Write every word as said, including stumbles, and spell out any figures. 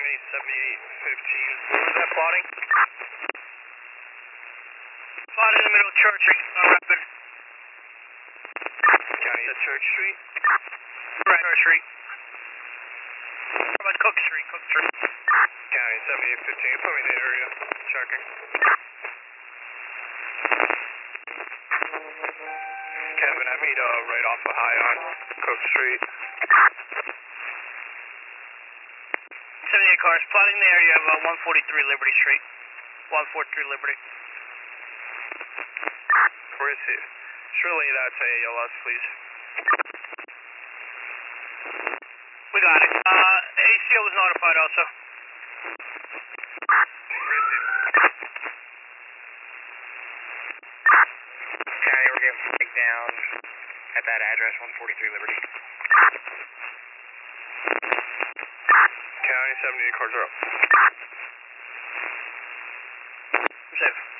County seventy-eight fifteen. Where was that plotting? Plot in the middle of Church Street, uh, Rapid. County is Church Street? Right, Church Street. How about Cook Street, Cook Street? County seventy-eight fifteen, put me in the area. Checking. Kevin, I meet uh, right off of High on Cook Street. seventy-eight cars, plotting the area of uh, one forty-three Liberty Street. one forty-three Liberty. Where is he? Surely that's A L S, please. We got it. Uh, A C O was notified also. Where is he? County, we're getting flagged down at that address, one forty-three Liberty. County seventy-eight cars are up. I'm safe.